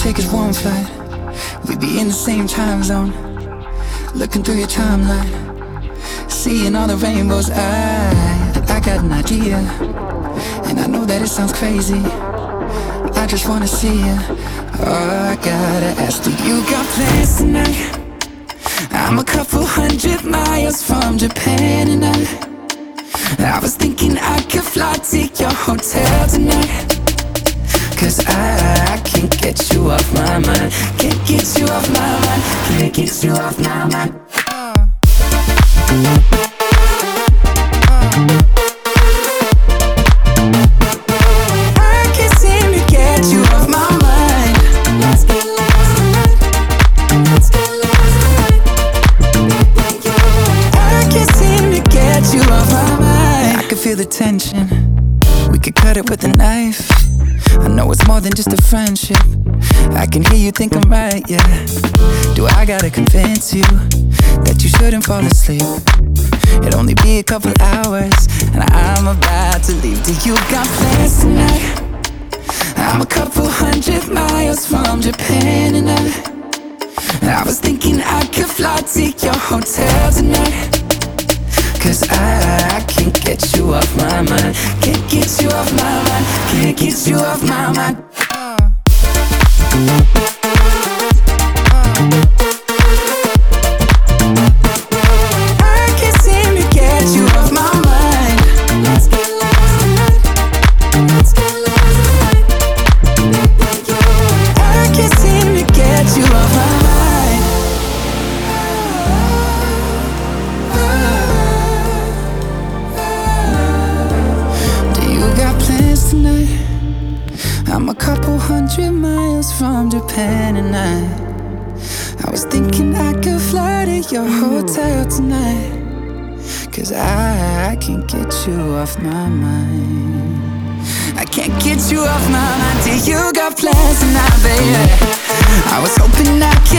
take is one flight. We'd be in the same time zone, looking through your timeline, seeing all the rainbows. I got an idea, and I know that it sounds crazy. I just wanna see you. Oh, I gotta ask, do you got plans tonight? I'm a couple 100 miles from Japan, and I was thinking I could fly to your hotel tonight. Cause I can't get you off my mind. Can't get you off my mind. Can't get you off my mind. I can't seem to get you off my mind. Let's get lost tonight. Let's get lost tonight. I can't seem to get you off my mind. I can feel the tension. We could cut it with a knife. I know it's more than just a friendship. I can hear you think I'm right, yeah. Do I gotta convince you that you shouldn't fall asleep? It'll only be a couple hours, and I'm about to leave. Do you got plans tonight? I'm a couple 100 miles from Japan, and I was thinking I could fly to your hotel tonight. Cause I can't get you off my mind. Can't get you off my mind. Can't get you off my mind. I can't seem to get you off my mind. Let's get lost tonight. Let's get lost tonight. I can't seem to get you off my mind. Tonight, I'm a couple 100 miles from Japan, and I was thinking I could fly to your hotel tonight. Cause I can't get you off my mind. I can't get you off my mind. Do you got plans tonight, baby? I was hoping I could